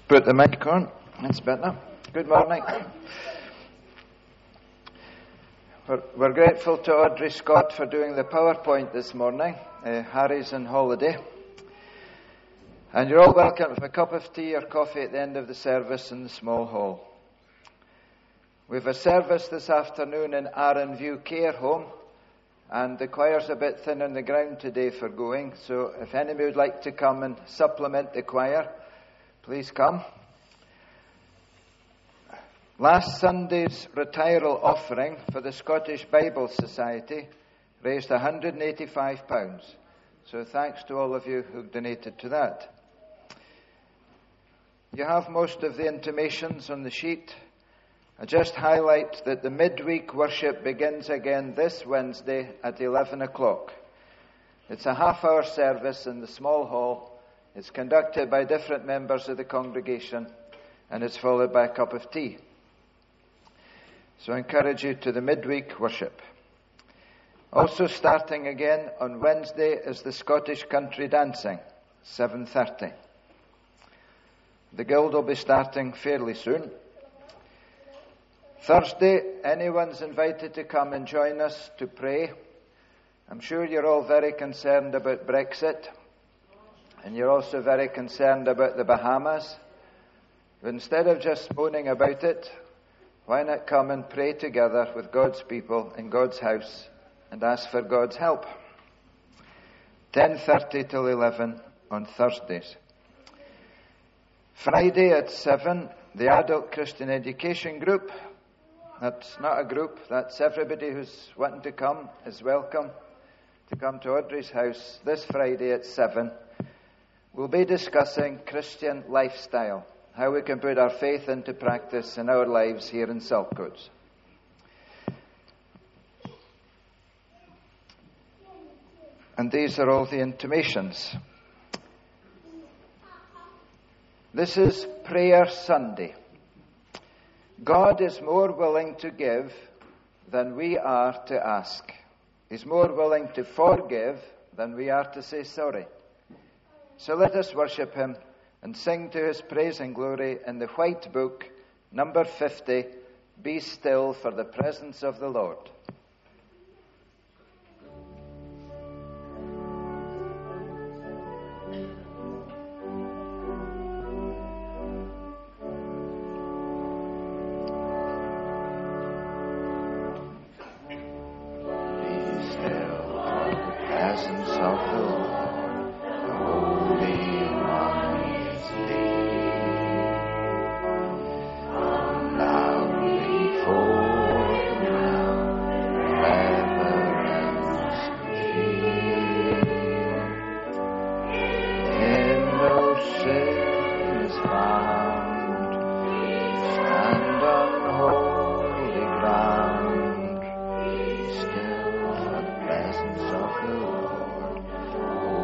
Put the mic on. That's better. Good morning. We're grateful to Audrey Scott for doing the PowerPoint this morning. Harry's on holiday. And you're all welcome for a cup of tea or coffee at the end of the service in the small hall. We have a service this afternoon in Arran View Care Home, and the choir's a bit thin on the ground today for going, so if anybody would like to come and supplement the choir, please come. Last Sunday's retiral offering for the Scottish Bible Society raised £185. So thanks to all of you who donated to that. You have most of the intimations on the sheet. I just highlight that the midweek worship begins again this Wednesday at 11 o'clock. It's a half-hour service in the small hall. It's conducted by different members of the congregation, and it's followed by a cup of tea. So I encourage you to the midweek worship. Also starting again on Wednesday is the Scottish Country Dancing, 7:30. The Guild will be starting fairly soon. Thursday, anyone's invited to come and join us to pray. I'm sure you're all very concerned about Brexit, and you're also very concerned about the Bahamas. But instead of just moaning about it, why not come and pray together with God's people in God's house and ask for God's help? 10:30 till 11 on Thursdays. Friday at 7, the Adult Christian Education Group. That's not a group, that's everybody who's wanting to come is welcome to come to Audrey's house this Friday at 7. We'll be discussing Christian lifestyle, how we can put our faith into practice in our lives here in Saltcoats. And these are all the intimations. This is Prayer Sunday. God is more willing to give than we are to ask. He's more willing to forgive than we are to say sorry. So let us worship Him and sing to His praise and glory in the White Book, number 50, Be Still for the Presence of the Lord. Still for the presence of the Lord.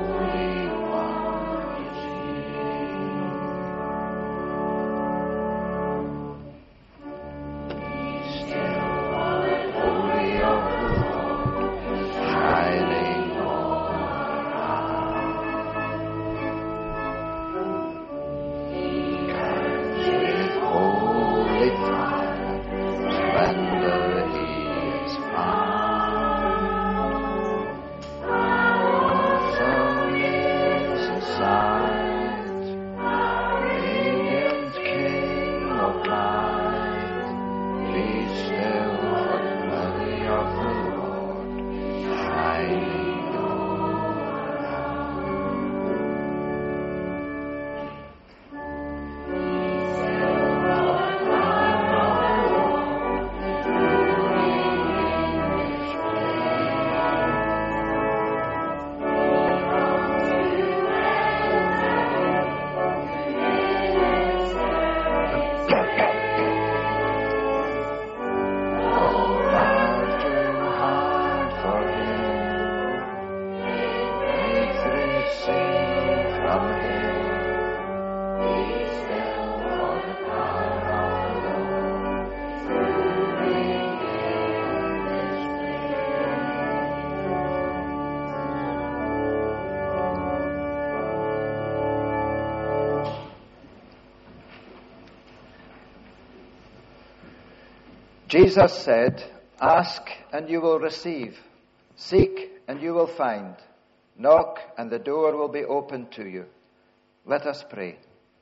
Jesus said, "Ask and you will receive. Seek and you will find. Knock and the door will be opened to you." Let us pray.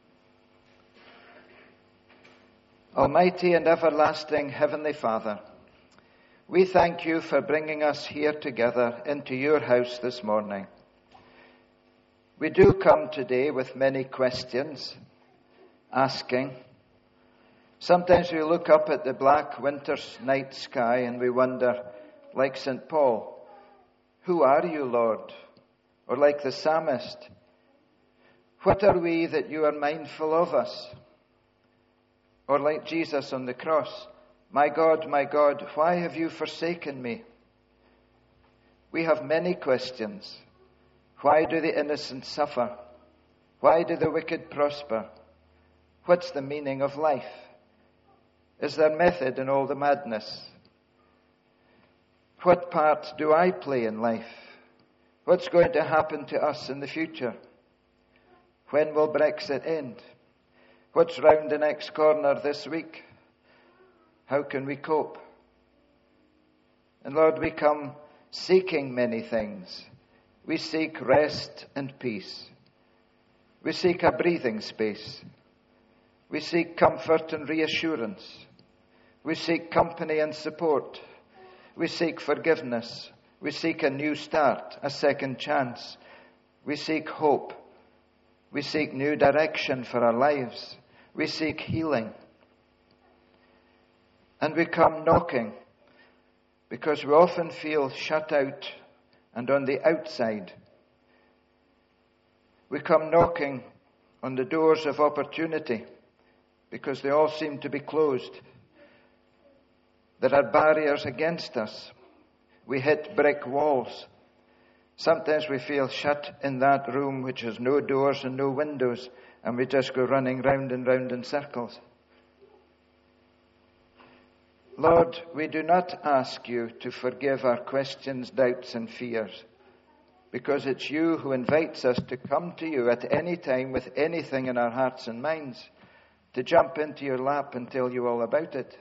Almighty and everlasting Heavenly Father, we thank you for bringing us here together into your house this morning. We do come today with many questions, asking. Sometimes we look up at the black winter's night sky and we wonder, like St. Paul, "Who are you, Lord?" Or like the psalmist, "What are we that you are mindful of us?" Or like Jesus on the cross, my God, why have you forsaken me?" We have many questions. Why do the innocent suffer? Why do the wicked prosper? What's the meaning of life? Is there method in all the madness? What part do I play in life? What's going to happen to us in the future? When will Brexit end? What's round the next corner this week? How can we cope? And Lord, we come seeking many things. We seek rest and peace. We seek a breathing space. We seek comfort and reassurance. We seek company and support. We seek forgiveness. We seek a new start, a second chance. We seek hope. We seek new direction for our lives. We seek healing. And we come knocking because we often feel shut out and on the outside. We come knocking on the doors of opportunity because they all seem to be closed. There are barriers against us. We hit brick walls. Sometimes we feel shut in that room which has no doors and no windows, and we just go running round and round in circles. Lord, we do not ask you to forgive our questions, doubts, and fears, because it's you who invites us to come to you at any time with anything in our hearts and minds, to jump into your lap and tell you all about it.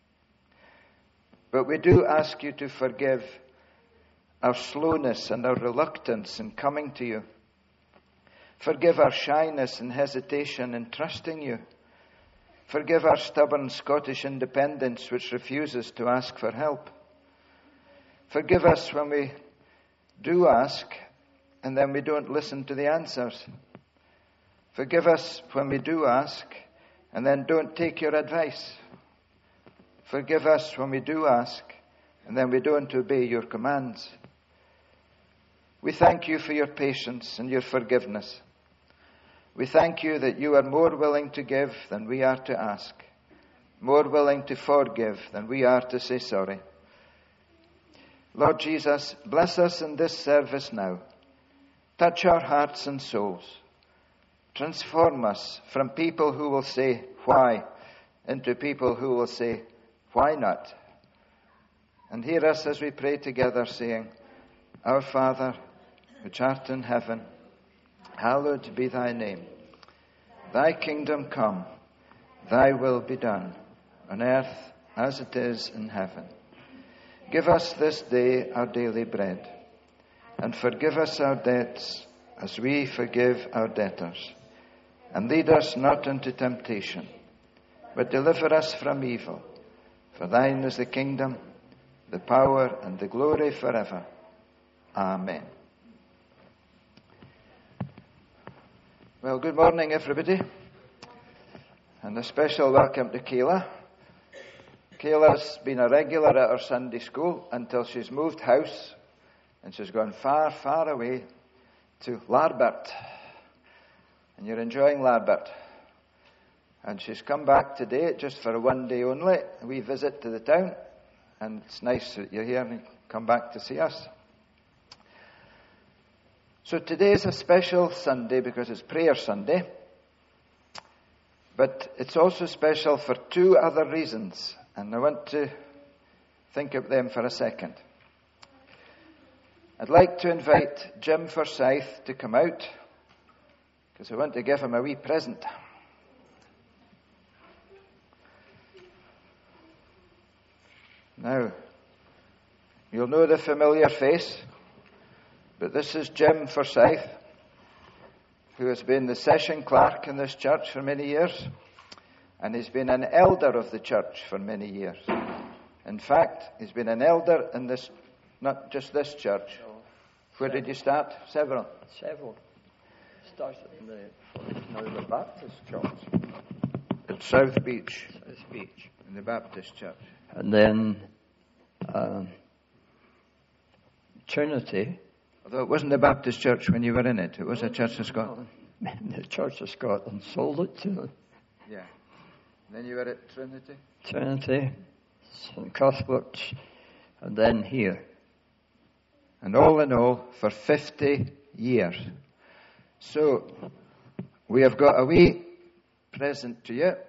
But we do ask you to forgive our slowness and our reluctance in coming to you. Forgive our shyness and hesitation in trusting you. Forgive our stubborn Scottish independence which refuses to ask for help. Forgive us when we do ask and then we don't listen to the answers. Forgive us when we do ask and then don't take your advice. Forgive us when we do ask and then we don't obey your commands. We thank you for your patience and your forgiveness. We thank you that you are more willing to give than we are to ask, more willing to forgive than we are to say sorry. Lord Jesus, bless us in this service now. Touch our hearts and souls. Transform us from people who will say, "Why?" into people who will say, "Why not?" And hear us as we pray together, saying, "Our Father, which art in heaven, hallowed be thy name. Thy kingdom come, thy will be done, on earth as it is in heaven. Give us this day our daily bread, and forgive us our debts as we forgive our debtors. And lead us not into temptation, but deliver us from evil. For thine is the kingdom, the power, and the glory forever. Amen." Well, good morning, everybody. And a special welcome to Kayla. Kayla's been a regular at our Sunday school until she's moved house and she's gone far, far away to Larbert. And you're enjoying Larbert. And she's come back today just for one day only, a wee visit to the town. And it's nice that you're here and you come back to see us. So today is a special Sunday because it's Prayer Sunday. But it's also special for two other reasons. And I want to think of them for a second. I'd like to invite Jim Forsyth to come out because I want to give him a wee present. Now, you'll know the familiar face, but this is Jim Forsyth, who has been the session clerk in this church for many years, and he's been an elder of the church for many years. In fact, he's been an elder in this, not just this church. No. Where did you start? Several. Started in the Baptist church. At South Beach. South Beach. In the Baptist church. And then Trinity. Although it wasn't the Baptist church when you were in it. It was a Church of Scotland. The Church of Scotland sold it to them. Yeah. Then you were at Trinity? Trinity, St. Cuthbert's, and then here. And all in all, for 50 years. So, we have got a wee present to you.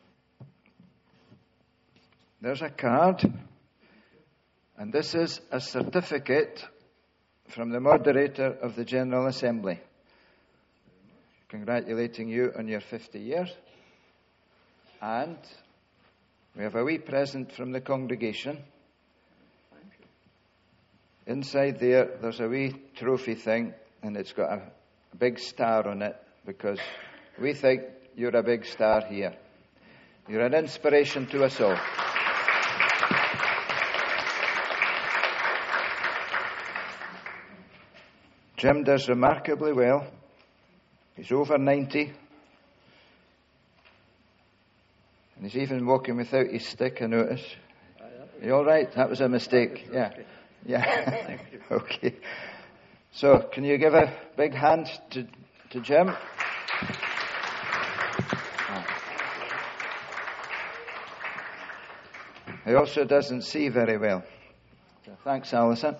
There's a card. And this is a certificate from the moderator of the General Assembly, congratulating you on your 50 years. And we have a wee present from the congregation. Inside there's a wee trophy thing, and it's got a big star on it, because we think you're a big star here. You're an inspiration to us all. Jim does remarkably well. He's over 90. And he's even walking without his stick, I notice. Are you all right? That was a mistake. Yeah. Yeah. Okay. So, can you give a big hand to Jim? He also doesn't see very well. So thanks, Alison.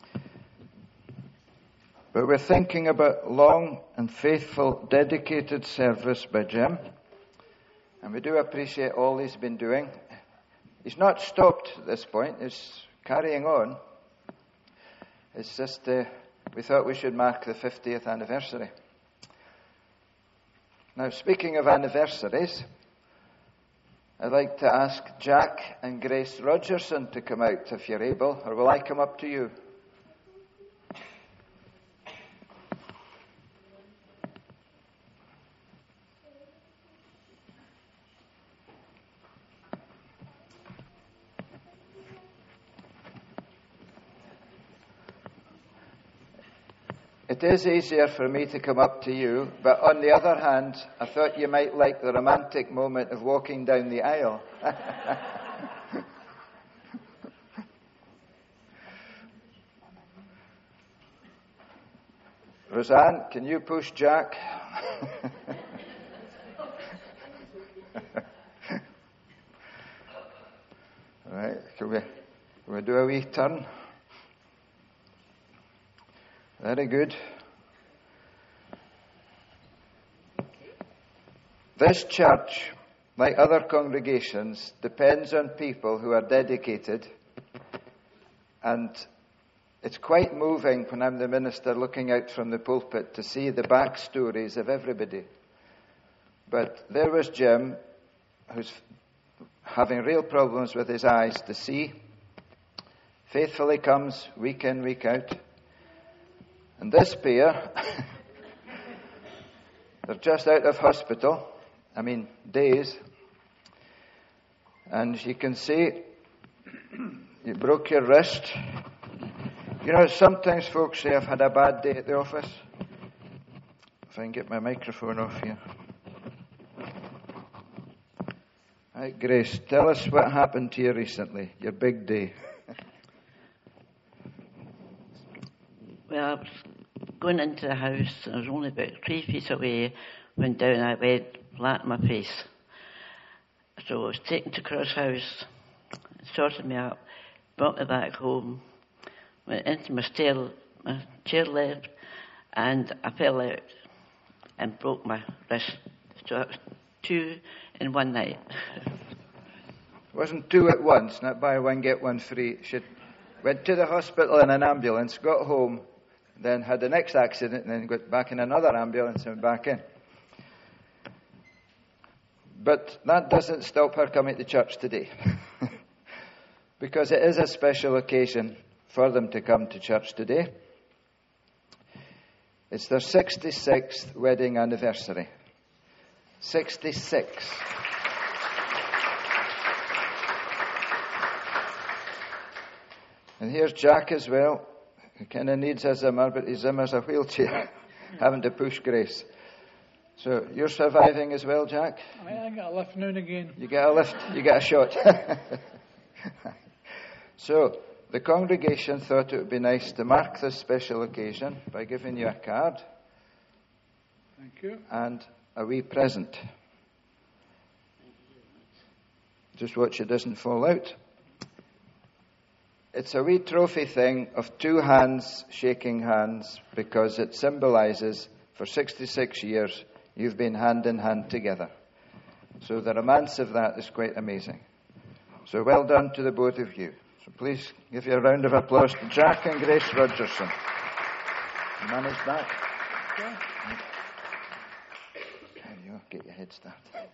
But we're thinking about long and faithful, dedicated service by Jim. And we do appreciate all he's been doing. He's not stopped at this point. He's carrying on. It's just we thought we should mark the 50th anniversary. Now, speaking of anniversaries, I'd like to ask Jack and Grace Rogerson to come out if you're able, or will I come up to you? It is easier for me to come up to you, but on the other hand, I thought you might like the romantic moment of walking down the aisle. Roseanne, can you push Jack? All right, can we do a wee turn? Very good. This church, like other congregations, depends on people who are dedicated, and it's quite moving when I'm the minister looking out from the pulpit to see the backstories of everybody. But there was Jim, who's having real problems with his eyes to see, faithfully comes week in, week out. And this pair, they're just out of hospital, days. And you can see you broke your wrist. You know, sometimes folks say, I've had a bad day at the office. If I can get my microphone off here. Right, Grace, tell us what happened to you recently, your big day. Well, I was going into the house, and I was only about 3 feet away when down I went flat on my face. So I was taken to Cross House, sorted me up, brought me back home, went into my chair lift, and I fell out and broke my wrist. So it was 2 in one night. It wasn't 2 at once, not buy one, get one free. She went to the hospital in an ambulance, got home, then had the next accident, and then got back in another ambulance and back in. But that doesn't stop her coming to church today. because it is a special occasion for them to come to church today. It's their 66th wedding anniversary. 66. And here's Jack as well. He kind of needs a Zimmer, but his Zimmer's a wheelchair, having to push Grace. So you're surviving as well, Jack? I got a lift now and again. You get a lift, you get a shot. So the congregation thought it would be nice to mark this special occasion by giving you a card. Thank you. And a wee present. Just watch it doesn't fall out. It's a wee trophy thing of two hands shaking hands, because it symbolizes for 66 years you've been hand in hand together. So the romance of that is quite amazing. So well done to the both of you. So please give you a round of applause to Jack and Grace Rogerson. You managed that? Yeah. There you go. Get your head started.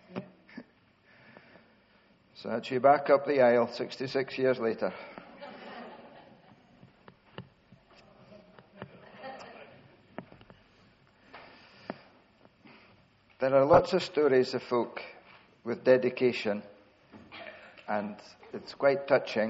So that's you back up the aisle 66 years later. There are lots of stories of folk with dedication, and it's quite touching.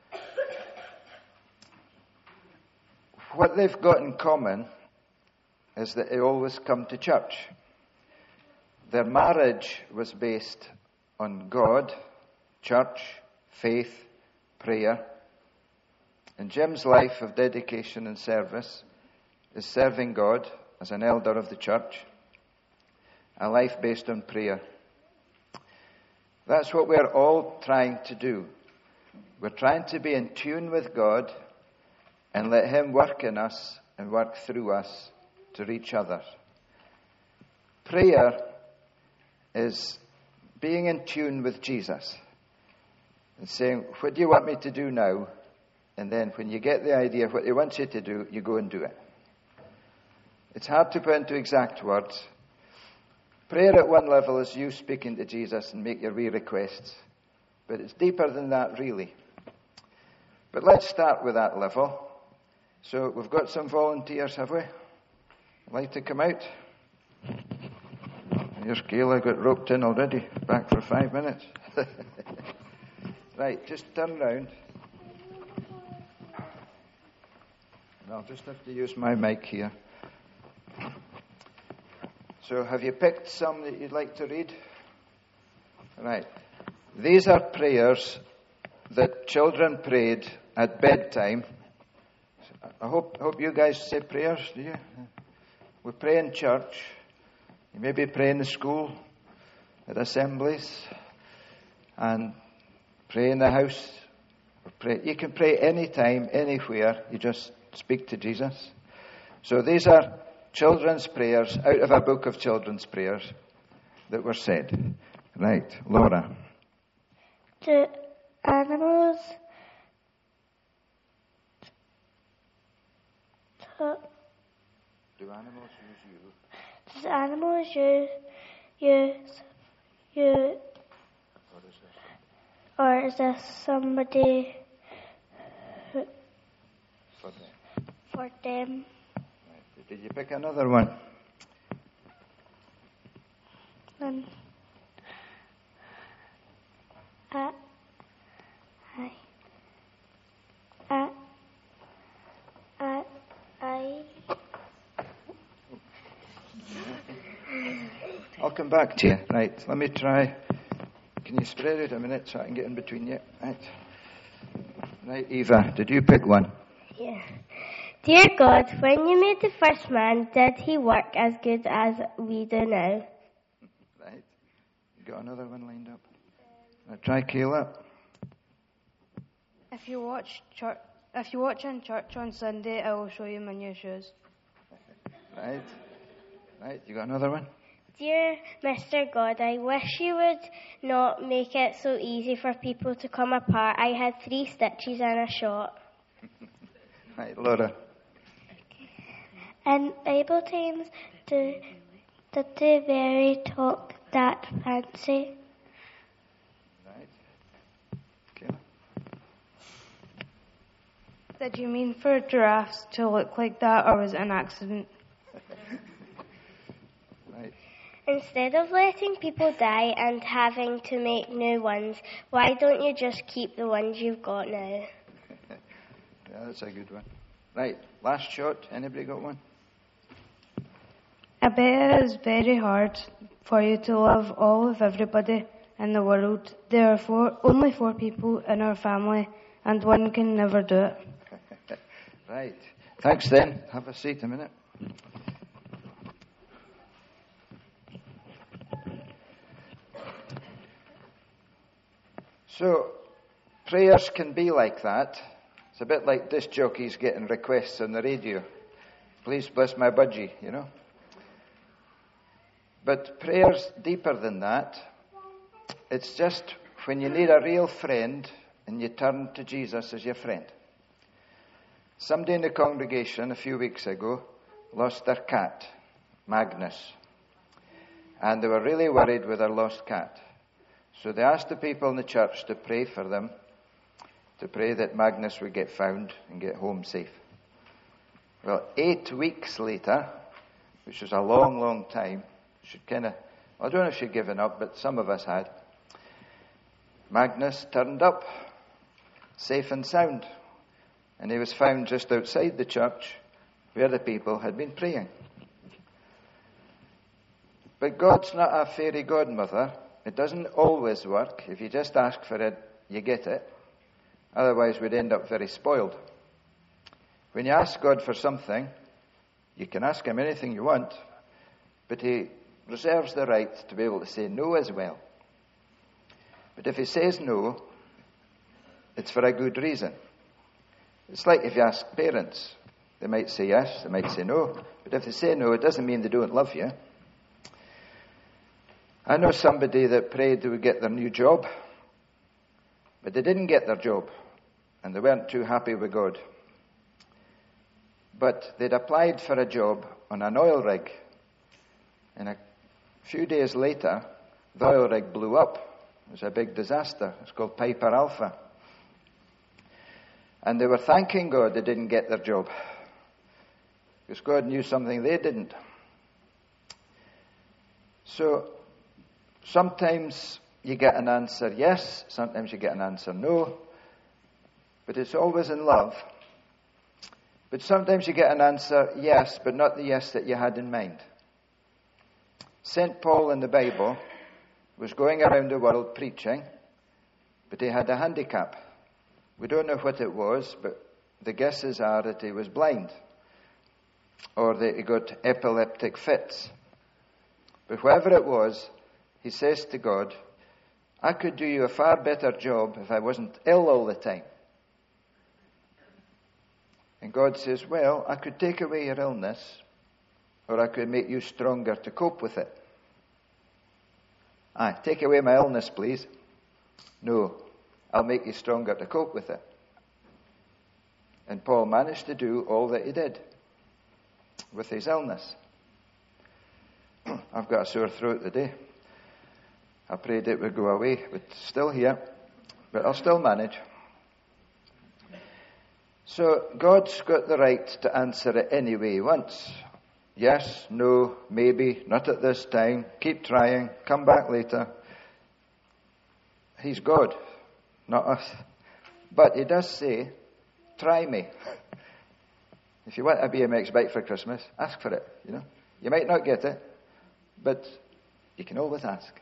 What they've got in common is that they always come to church. Their marriage was based on God, church, faith, prayer. And Jim's life of dedication and service is serving God as an elder of the church, a life based on prayer. That's what we're all trying to do. We're trying to be in tune with God and let Him work in us and work through us to reach others. Prayer is being in tune with Jesus and saying, what do you want me to do now? And then when you get the idea of what He wants you to do, you go and do it. It's hard to put into exact words. Prayer at one level is you speaking to Jesus and make your wee requests. But it's deeper than that, really. But let's start with that level. So we've got some volunteers, have we? Like to come out? Here's Kayla, got roped in already. Back for 5 minutes. Right, just turn round. I'll just have to use my mic here. So have you picked some that you'd like to read? Right. These are prayers that children prayed at bedtime. I hope you guys say prayers, do you? We pray in church. You maybe pray in the school, at assemblies, and pray in the house. You can pray anytime, anywhere. You just speak to Jesus. So these are children's prayers out of a book of children's prayers that were said. Right, Laura. Do animals Do animals use you? Does animals use you? What is this? Or is this somebody For them. for them? Right. Did you pick another one? I I'll come back to you. Right, let me try. Can you spread it a minute so I can get in between you? Right. Right, Eva, did you pick one? Yeah. Dear God, when you made the first man, did he work as good as we do now? Right. You got another one lined up? Try Kayla. If you watch in church on Sunday, I will show you my new shoes. Right. Right, you got another one? Dear Mr. God, I wish you would not make it so easy for people to come apart. I had 3 stitches and a shot. Right, Laura. In Bible times, did they very talk that fancy? Right. Kayla. Did you mean for giraffes to look like that, or was it an accident? Right. Instead of letting people die and having to make new ones, why don't you just keep the ones you've got now? Yeah, that's a good one. Right, last shot. Anybody got one? I bet it is very hard for you to love all of everybody in the world. There are only 4 people in our family, and one can never do it. Right. Thanks then. Have a seat a minute. So, prayers can be like that. It's a bit like disc jockeys getting requests on the radio. Please bless my budgie, you know. But prayer's deeper than that. It's just when you need a real friend and you turn to Jesus as your friend. Somebody in the congregation a few weeks ago lost their cat, Magnus. And they were really worried with their lost cat. So they asked the people in the church to pray for them, to pray that Magnus would get found and get home safe. Well, 8 weeks later, which was a long, long time, I don't know if she'd given up, but some of us had. Magnus turned up, safe and sound. And he was found just outside the church where the people had been praying. But God's not a fairy godmother. It doesn't always work. If you just ask for it, you get it. Otherwise, we'd end up very spoiled. When you ask God for something, you can ask him anything you want, but he reserves the right to be able to say no as well. But if he says no, it's for a good reason. It's like if you ask parents. They might say yes, they might say no. But if they say no, it doesn't mean they don't love you. I know somebody that prayed they would get their new job, but they didn't get their job, and they weren't too happy with God. But they'd applied for a job on an oil rig, and a few days later, the oil rig blew up. It was a big disaster. It's called Piper Alpha. And they were thanking God they didn't get their job, because God knew something they didn't. So, sometimes you get an answer yes, sometimes you get an answer no, but it's always in love. But sometimes you get an answer yes, but not the yes that you had in mind. St. Paul in the Bible was going around the world preaching, but he had a handicap. We don't know what it was, but the guesses are that he was blind, or that he got epileptic fits. But whatever it was, he says to God, I could do you a far better job if I wasn't ill all the time. And God says, well, I could take away your illness, or I could make you stronger to cope with it. Take away my illness, please. No, I'll make you stronger to cope with it. And Paul managed to do all that he did with his illness. I've got a sore throat today. I prayed it would go away, but still here. But I'll still manage. So God's got the right to answer it any way he wants. Yes, no, maybe, not at this time, keep trying, come back later. He's God, not us. But he does say, try me. If you want a BMX bike for Christmas, ask for it, you know. You might not get it, but you can always ask.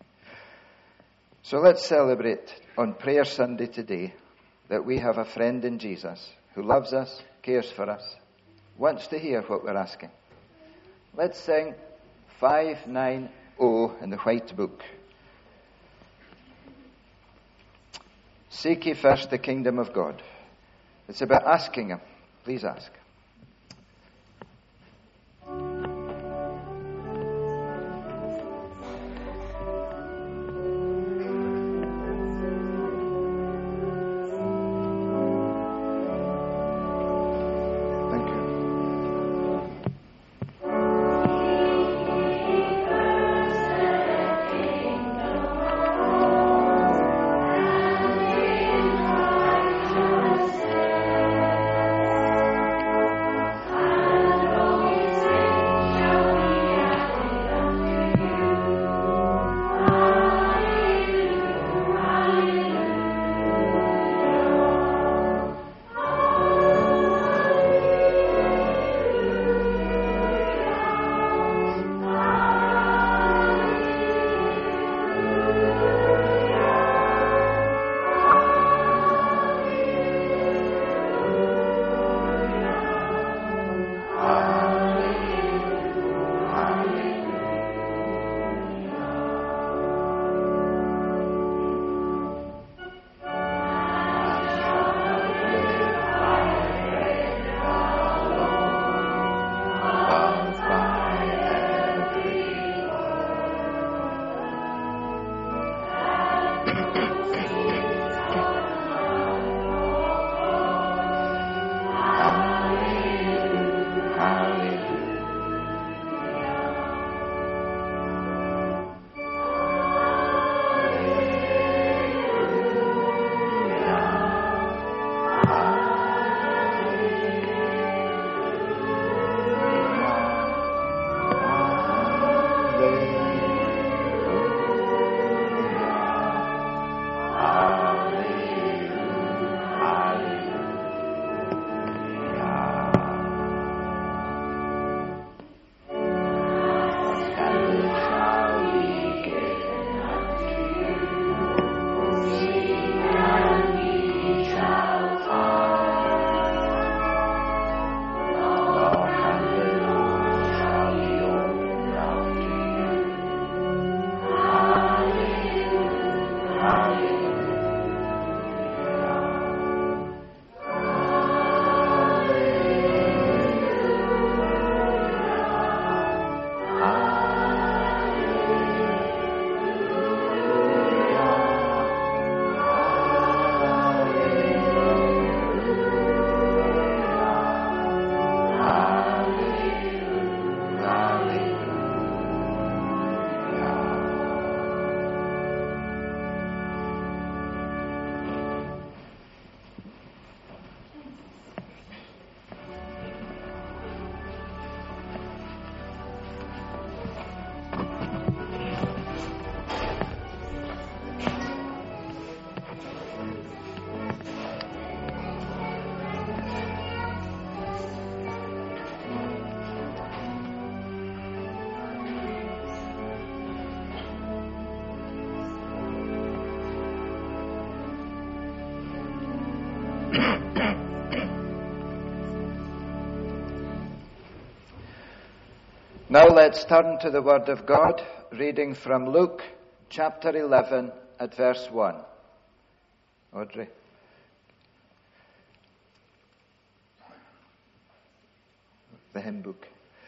So let's celebrate on Prayer Sunday today that we have a friend in Jesus who loves us, cares for us, wants to hear what we're asking. Let's sing 590 in the White Book. Seek ye first the kingdom of God. It's about asking him. Please ask. Now let's turn to the Word of God, reading from Luke chapter 11 at verse 1. Audrey. The hymn book.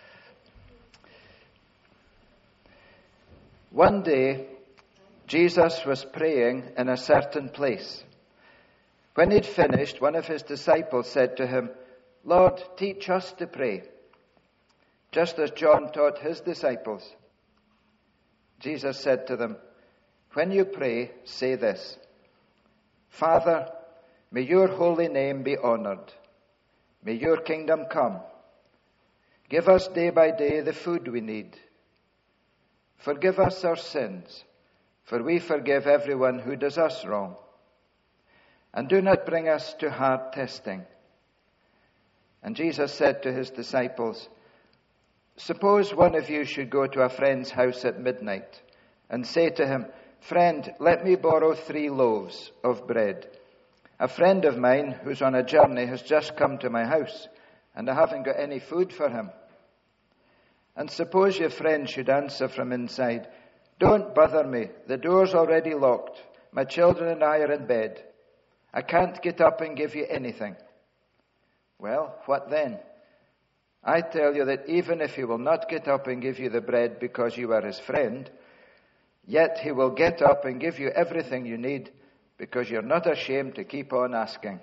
One day, Jesus was praying in a certain place. When he'd finished, one of his disciples said to him, "Lord, teach us to pray, just as John taught his disciples." Jesus said to them, "When you pray, say this: Father, may your holy name be honored. May your kingdom come. Give us day by day the food we need. Forgive us our sins, for we forgive everyone who does us wrong. And do not bring us to hard testing." And Jesus said to his disciples, "Suppose one of you should go to a friend's house at midnight and say to him, 'Friend, let me borrow 3 loaves of bread. A friend of mine who's on a journey has just come to my house, and I haven't got any food for him.' And suppose your friend should answer from inside, 'Don't bother me, the door's already locked. My children and I are in bed. I can't get up and give you anything.' Well, what then? I tell you that even if he will not get up and give you the bread because you are his friend, yet he will get up and give you everything you need because you're not ashamed to keep on asking.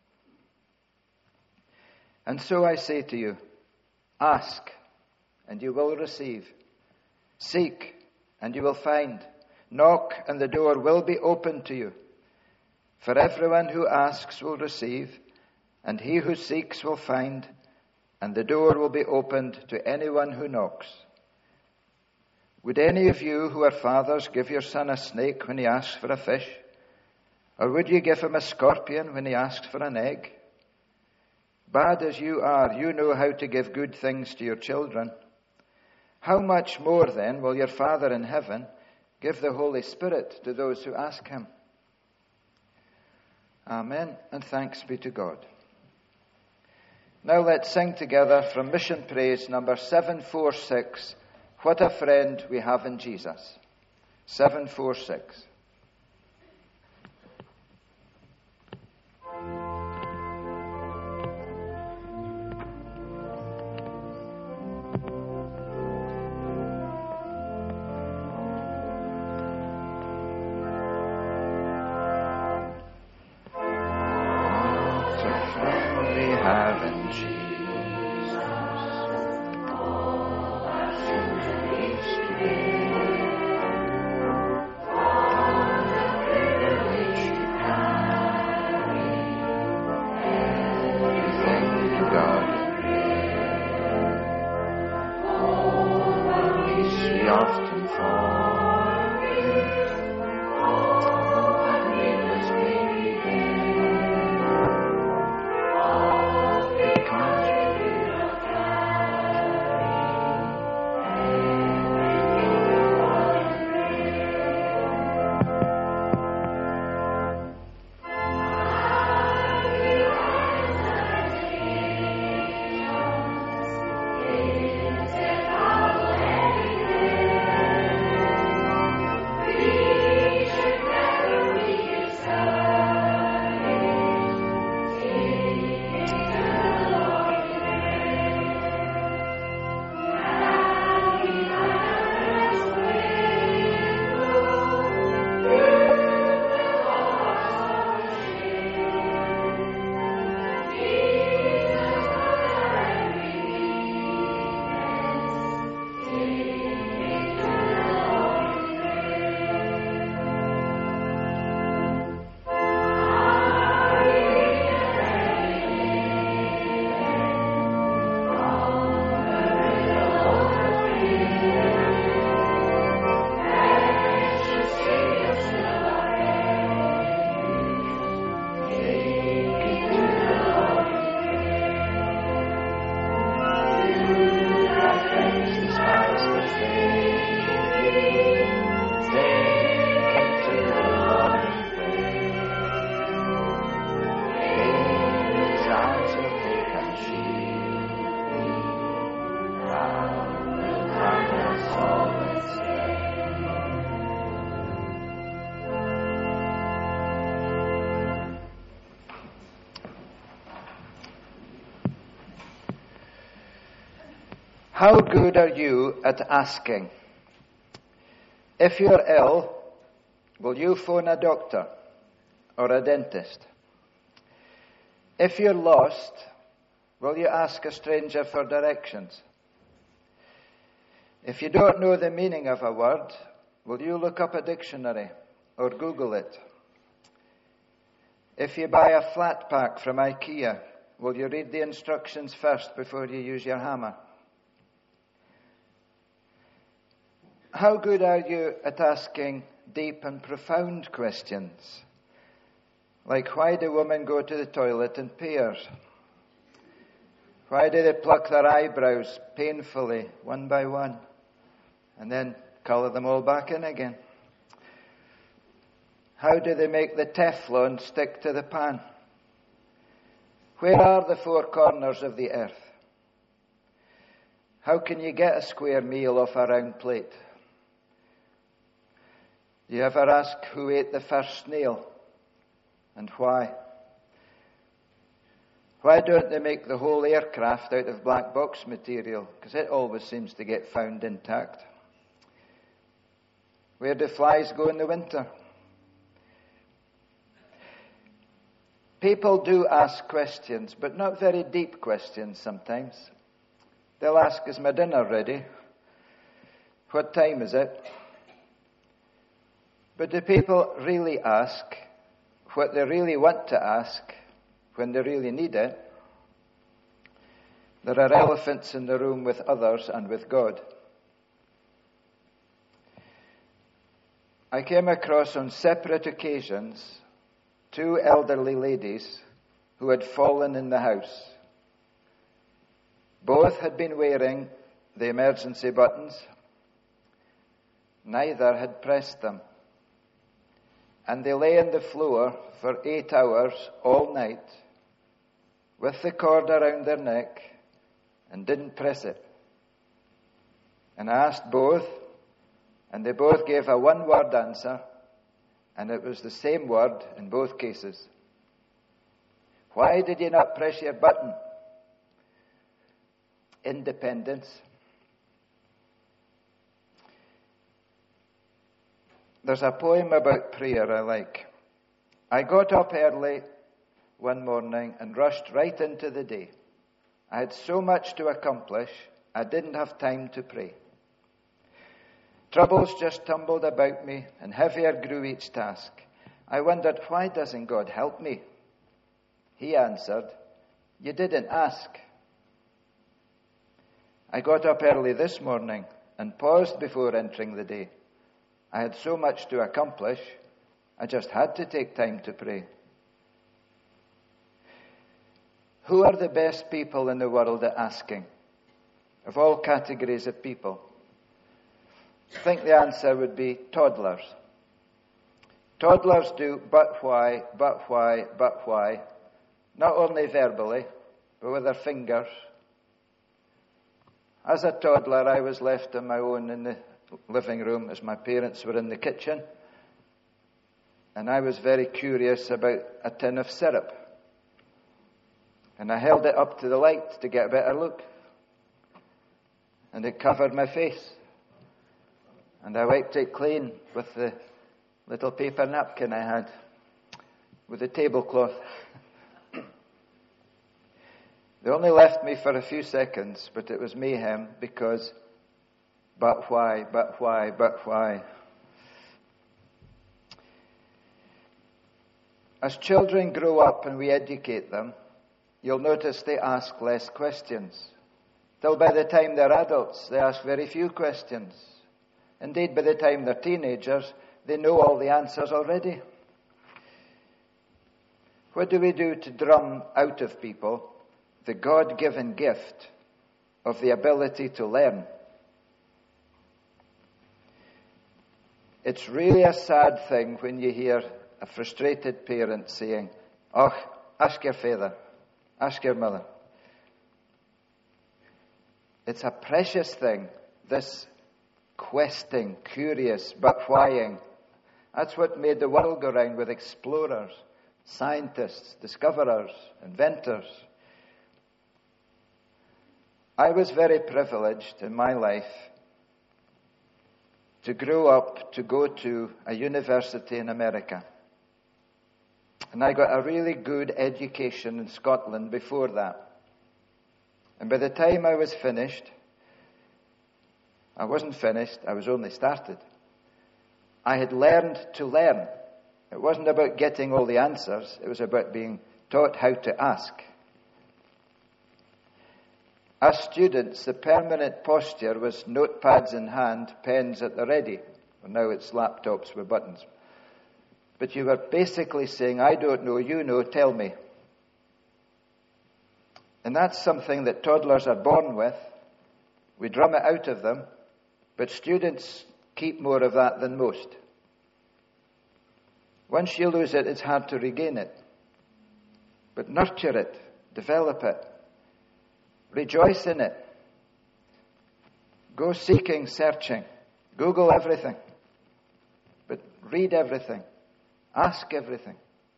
And so I say to you, ask, and you will receive. Seek, and you will find. Knock, and the door will be opened to you. For everyone who asks will receive, and he who seeks will find, and the door will be opened to anyone who knocks. Would any of you who are fathers give your son a snake when he asks for a fish? Or would you give him a scorpion when he asks for an egg? Bad as you are, you know how to give good things to your children. How much more then will your Father in heaven give the Holy Spirit to those who ask him?" Amen, and thanks be to God. Now let's sing together from Mission Praise number 746, "What a Friend We Have in Jesus." 746. How good are you at asking? If you're ill, will you phone a doctor or a dentist? If you're lost, will you ask a stranger for directions? If you don't know the meaning of a word, will you look up a dictionary or Google it? If you buy a flat pack from IKEA, will you read the instructions first before you use your hammer? How good are you at asking deep and profound questions? Like, why do women go to the toilet in pairs? Why do they pluck their eyebrows painfully, one by one, and then colour them all back in again? How do they make the Teflon stick to the pan? Where are the four corners of the earth? How can you get a square meal off a round plate? Do you ever ask who ate the first snail and why? Why don't they make the whole aircraft out of black box material? Because it always seems to get found intact. Where do flies go in the winter? People do ask questions, but not very deep questions sometimes. They'll ask, is my dinner ready? What time is it? But do people really ask what they really want to ask when they really need it? There are elephants in the room with others and with God. I came across on separate occasions 2 elderly ladies who had fallen in the house. Both had been wearing the emergency buttons. Neither had pressed them. And they lay on the floor for 8 hours all night with the cord around their neck and didn't press it. And I asked both, and they both gave a one-word answer, and it was the same word in both cases. Why did you not press your button? Independence. There's a poem about prayer I like. I got up early one morning and rushed right into the day. I had so much to accomplish, I didn't have time to pray. Troubles just tumbled about me, and heavier grew each task. I wondered, why doesn't God help me? He answered, you didn't ask. I got up early this morning and paused before entering the day. I had so much to accomplish, I just had to take time to pray. Who are the best people in the world at asking? Of all categories of people? I think the answer would be toddlers. Toddlers do but why, but why, but why, not only verbally, but with their fingers. As a toddler, I was left on my own in the living room as my parents were in the kitchen, and I was very curious about a tin of syrup. And I held it up to the light to get a better look, and it covered my face. And I wiped it clean with the little paper napkin I had, with a tablecloth. They only left me for a few seconds, but it was mayhem because, but why, but why, but why? As children grow up and we educate them, you'll notice they ask less questions. Till by the time they're adults, they ask very few questions. Indeed, by the time they're teenagers, they know all the answers already. What do we do to drum out of people the God-given gift of the ability to learn? It's really a sad thing when you hear a frustrated parent saying, "Oh, ask your father, ask your mother." It's a precious thing, this questing, curious, but whying. That's what made the world go round with explorers, scientists, discoverers, inventors. I was very privileged in my life to grow up to go to a university in America. And I got a really good education in Scotland before that. And by the time I was finished, I wasn't finished, I was only started. I had learned to learn. It wasn't about getting all the answers, it was about being taught how to ask. As students, the permanent posture was notepads in hand, pens at the ready. Well, now it's laptops with buttons. But you were basically saying, I don't know, you know, tell me. And that's something that toddlers are born with. We drum it out of them, but students keep more of that than most. Once you lose it, it's hard to regain it. But nurture it, develop it, rejoice in it. Go seeking, searching, Google everything, but read everything, ask everything.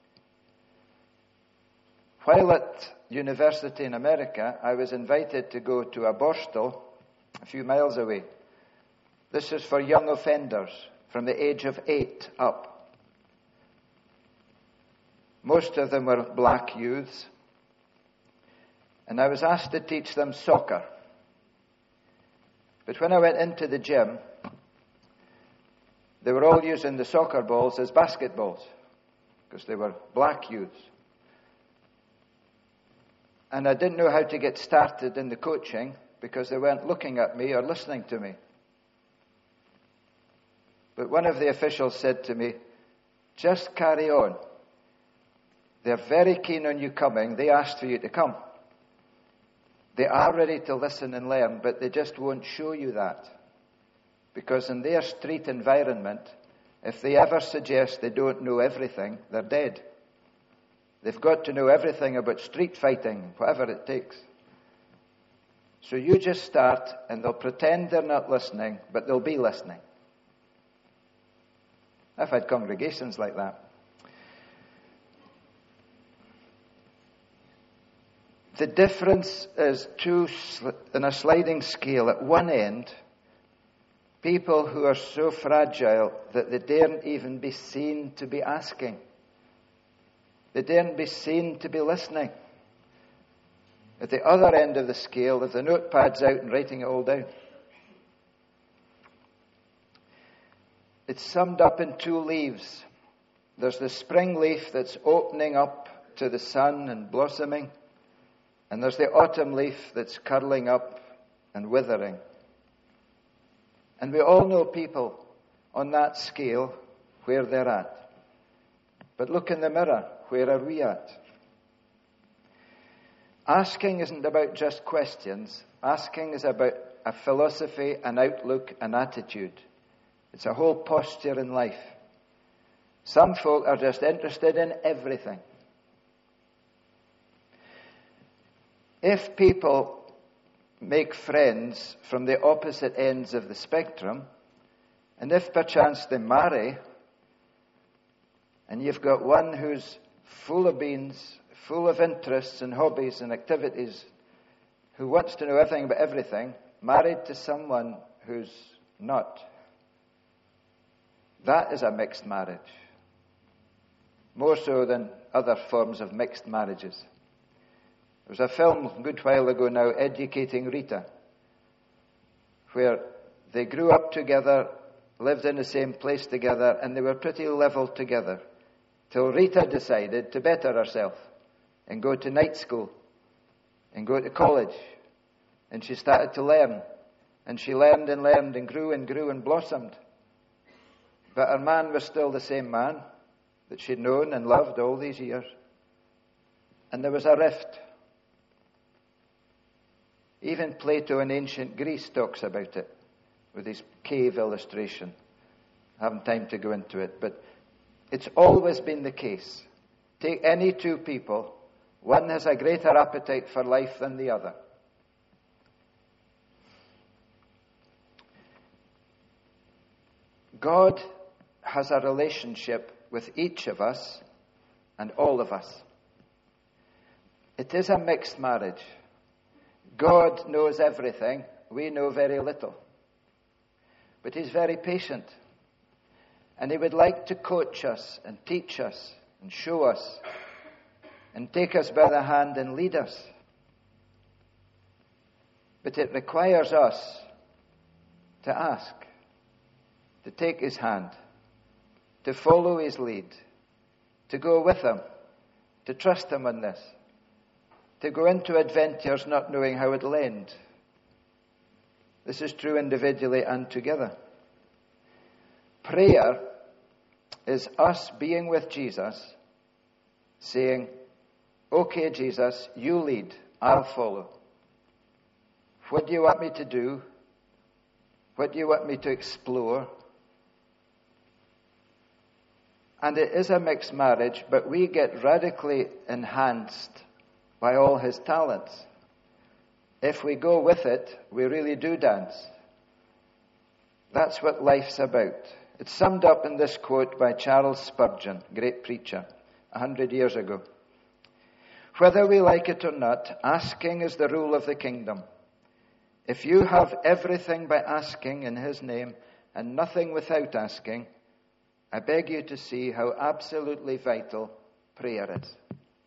While at university in America, I was invited to go to a Borstal, a few miles away. This is for young offenders from the age of 8 up. Most of them were black youths. And I was asked to teach them soccer. But when I went into the gym, they were all using the soccer balls as basketballs because they were black youths. And I didn't know how to get started in the coaching because they weren't looking at me or listening to me. But one of the officials said to me, just carry on. They're very keen on you coming. They asked for you to come. They are ready to listen and learn, but they just won't show you that. Because in their street environment, if they ever suggest they don't know everything, they're dead. They've got to know everything about street fighting, whatever it takes. So you just start, and they'll pretend they're not listening, but they'll be listening. I've had congregations like that. The difference is in a sliding scale. At one end, people who are so fragile that they daren't even be seen to be asking. They daren't be seen to be listening. At the other end of the scale, there's the notepads out and writing it all down. It's summed up in 2 leaves. There's the spring leaf that's opening up to the sun and blossoming. And there's the autumn leaf that's curling up and withering. And we all know people on that scale where they're at. But look in the mirror, where are we at? Asking isn't about just questions. Asking is about a philosophy, an outlook, an attitude. It's a whole posture in life. Some folk are just interested in everything. If people make friends from the opposite ends of the spectrum, and if perchance they marry, and you've got one who's full of beans, full of interests and hobbies and activities, who wants to know everything about everything, married to someone who's not, that is a mixed marriage. More so than other forms of mixed marriages. There was a film a good while ago now, Educating Rita, where they grew up together, lived in the same place together, and they were pretty level together, till Rita decided to better herself and go to night school and go to college. And she started to learn. And she learned and grew and blossomed. But her man was still the same man that she'd known and loved all these years. And there was a rift. Even Plato in ancient Greece talks about it with his cave illustration. I haven't time to go into it, but it's always been the case. Take any 2 people, one has a greater appetite for life than the other. God has a relationship with each of us and all of us. It is a mixed marriage. God knows everything. We know very little. But he's very patient. And he would like to coach us and teach us and show us and take us by the hand and lead us. But it requires us to ask, to take his hand, to follow his lead, to go with him, to trust him on this, to go into adventures not knowing how it'll end. This is true individually and together. Prayer is us being with Jesus, saying, okay, Jesus, you lead, I'll follow. What do you want me to do? What do you want me to explore? And it is a mixed marriage, but we get radically enhanced by all his talents. If we go with it, we really do dance. That's what life's about. It's summed up in this quote by Charles Spurgeon, great preacher, 100 years ago. Whether we like it or not, asking is the rule of the kingdom. If you have everything by asking in his name and nothing without asking, I beg you to see how absolutely vital prayer is.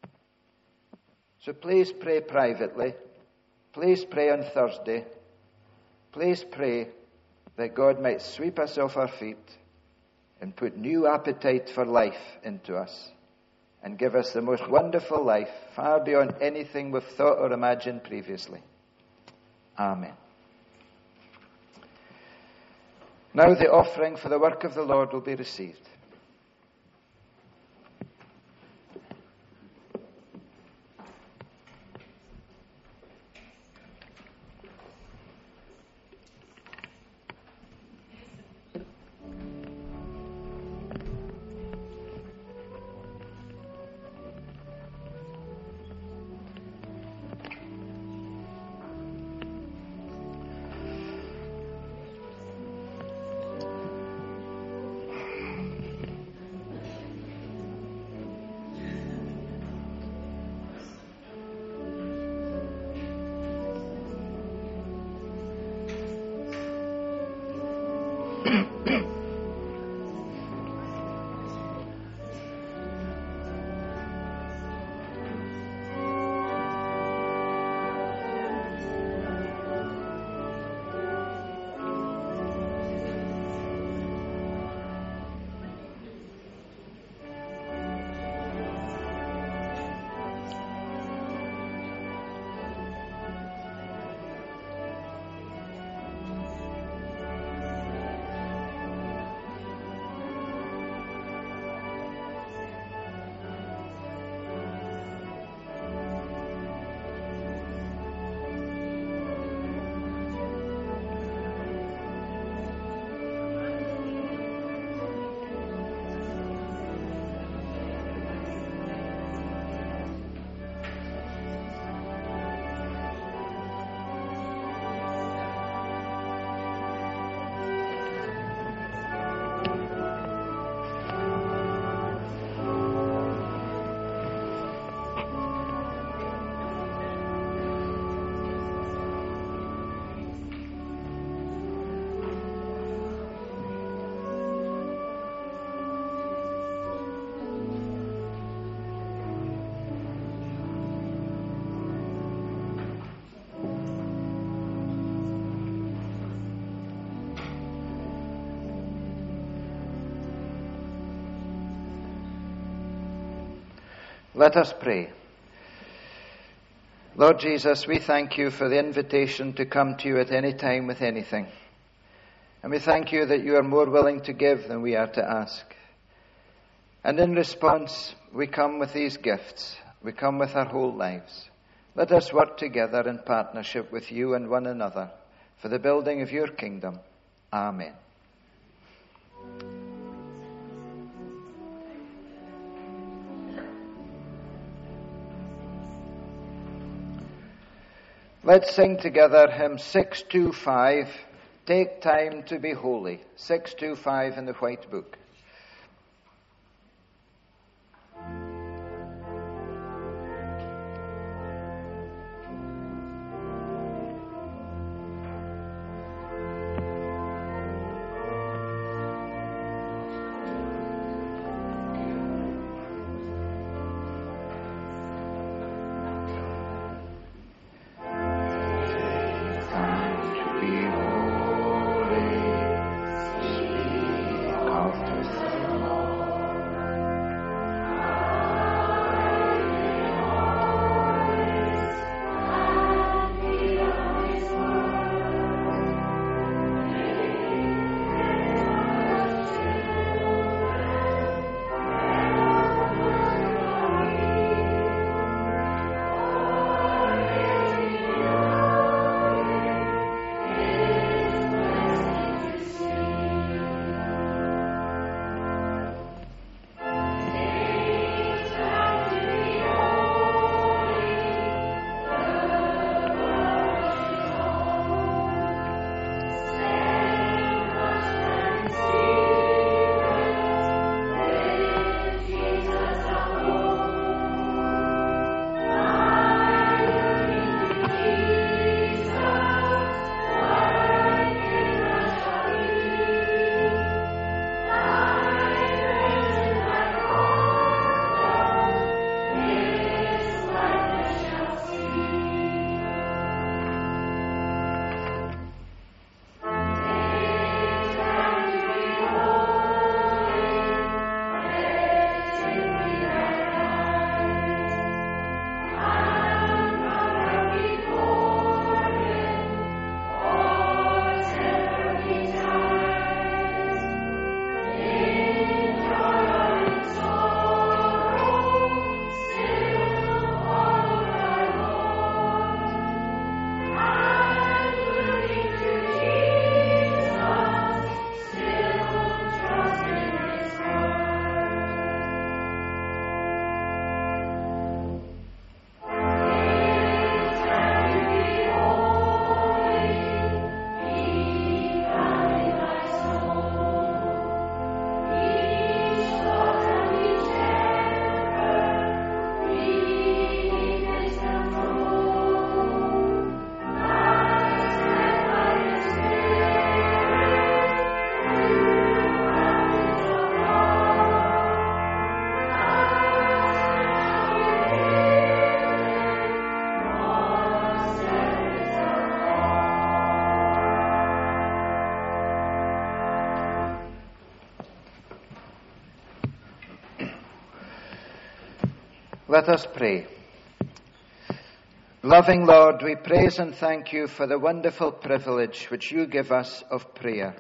So please pray privately. Please pray on Thursday. Please pray that God might sweep us off our feet and put new appetite for life into us and give us the most wonderful life, far beyond anything we've thought or imagined previously. Amen. Now the offering for the work of the Lord will be received. Let us pray. Lord Jesus, we thank you for the invitation to come to you at any time with anything. And we thank you that you are more willing to give than we are to ask. And in response, we come with these gifts. We come with our whole lives. Let us work together in partnership with you and one another for the building of your kingdom. Amen. Let's sing together hymn 625, Take Time to Be Holy. 625 in the White Book. Let us pray. Loving Lord, we praise and thank you for the wonderful privilege which you give us of prayer.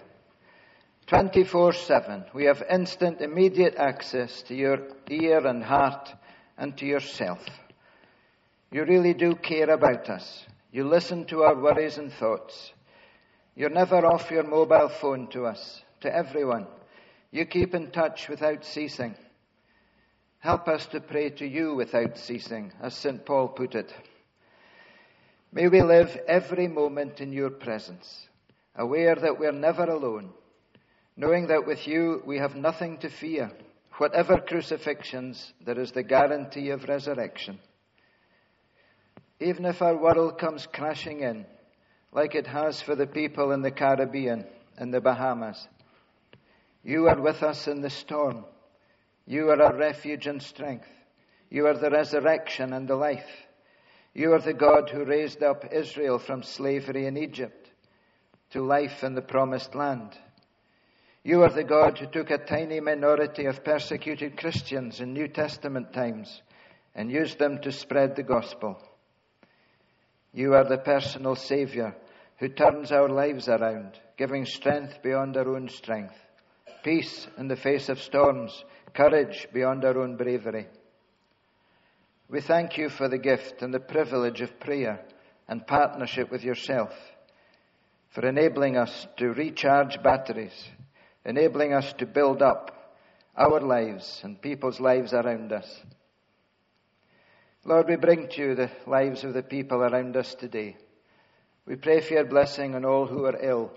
24/7, we have instant, immediate access to your ear and heart and to yourself. You really do care about us. You listen to our worries and thoughts. You're never off your mobile phone to us, to everyone. You keep in touch without ceasing. Help us to pray to you without ceasing, as St. Paul put it. May we live every moment in your presence, aware that we're never alone, knowing that with you we have nothing to fear. Whatever crucifixions, there is the guarantee of resurrection. Even if our world comes crashing in, like it has for the people in the Caribbean and the Bahamas, you are with us in the storm. You are our refuge and strength. You are the resurrection and the life. You are the God who raised up Israel from slavery in Egypt to life in the promised land. You are the God who took a tiny minority of persecuted Christians in New Testament times and used them to spread the gospel. You are the personal Savior who turns our lives around, giving strength beyond our own strength, peace in the face of storms, courage beyond our own bravery. We thank you for the gift and the privilege of prayer and partnership with yourself, for enabling us to recharge batteries, enabling us to build up our lives and people's lives around us. Lord, we bring to you the lives of the people around us today. We pray for your blessing on all who are ill.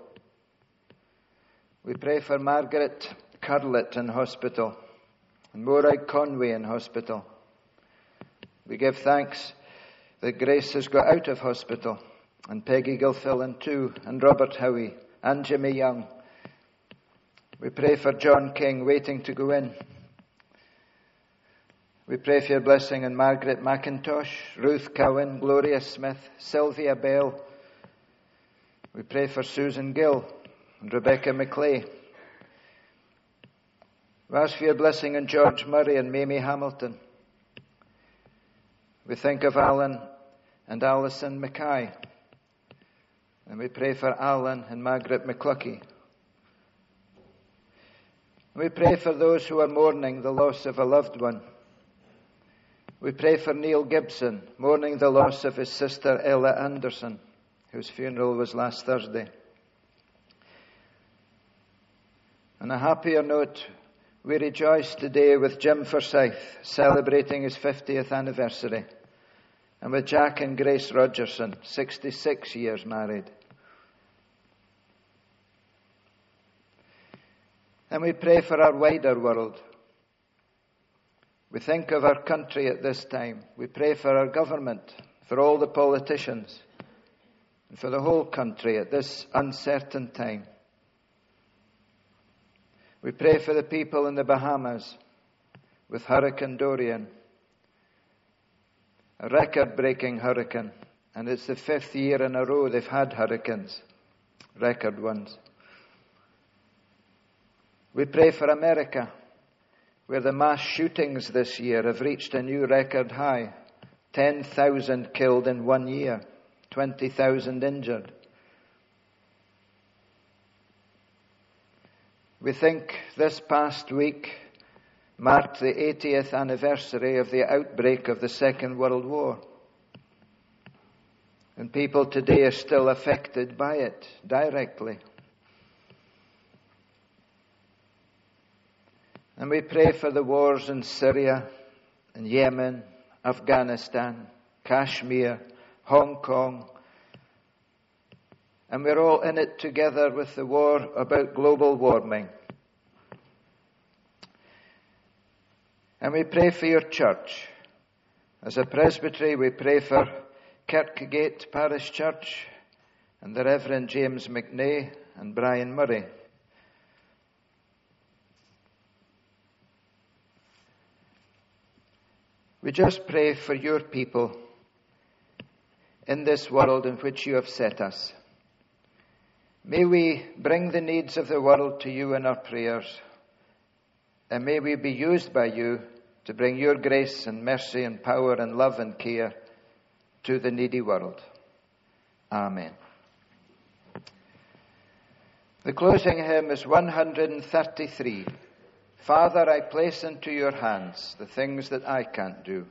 We pray for Margaret Curlett in hospital and Morag Conway in hospital. We give thanks that Grace has got out of hospital, and Peggy Gilfillan too, and Robert Howie, and Jimmy Young. We pray for John King waiting to go in. We pray for your blessing on Margaret McIntosh, Ruth Cowan, Gloria Smith, Sylvia Bell. We pray for Susan Gill and Rebecca McClay. We ask for your blessing on George Murray and Mamie Hamilton. We think of Alan and Alison Mackay. And we pray for Alan and Margaret McCluckey. We pray for those who are mourning the loss of a loved one. We pray for Neil Gibson, mourning the loss of his sister Ella Anderson, whose funeral was last Thursday. On a happier note, we rejoice today with Jim Forsyth celebrating his 50th anniversary, and with Jack and Grace Rogerson, 66 years married. And we pray for our wider world. We think of our country at this time. We pray for our government, for all the politicians, and for the whole country at this uncertain time. We pray for the people in the Bahamas with Hurricane Dorian, a record-breaking hurricane, and it's the 5th year in a row they've had hurricanes, record ones. We pray for America, where the mass shootings this year have reached a new record high, 10,000 killed in 1 year, 20,000 injured. We think this past week marked the 80th anniversary of the outbreak of the Second World War. And people today are still affected by it directly. And we pray for the wars in Syria and Yemen, Afghanistan, Kashmir, Hong Kong. And we're all in it together with the war about global warming. And we pray for your church. As a presbytery, we pray for Kirkgate Parish Church and the Reverend James McNay and Brian Murray. We just pray for your people in this world in which you have set us. May we bring the needs of the world to you in our prayers, and may we be used by you to bring your grace and mercy and power and love and care to the needy world. Amen. The closing hymn is 133. Father, I place into your hands the things that I can't do.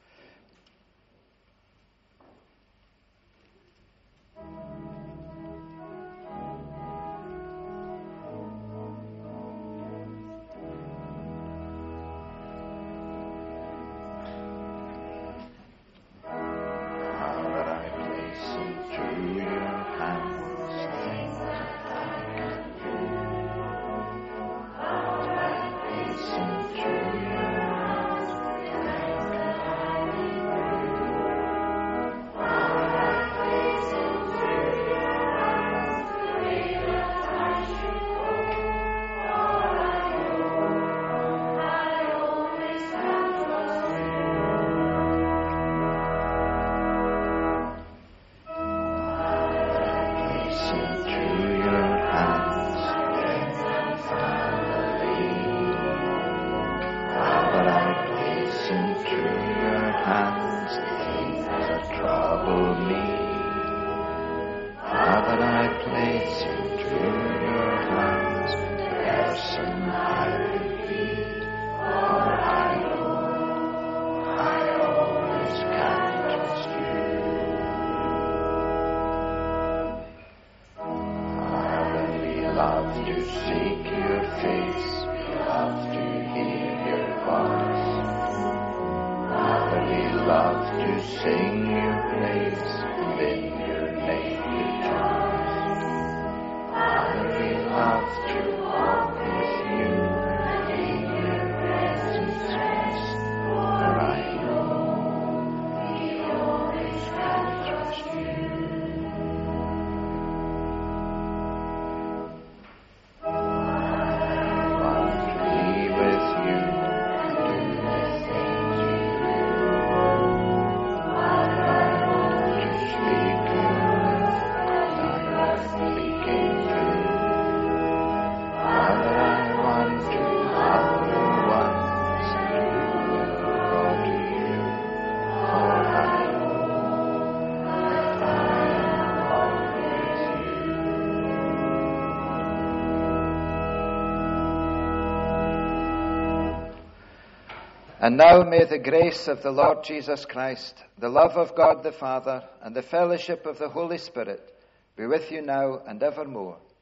And now may the grace of the Lord Jesus Christ, the love of God the Father, and the fellowship of the Holy Spirit be with you now and evermore.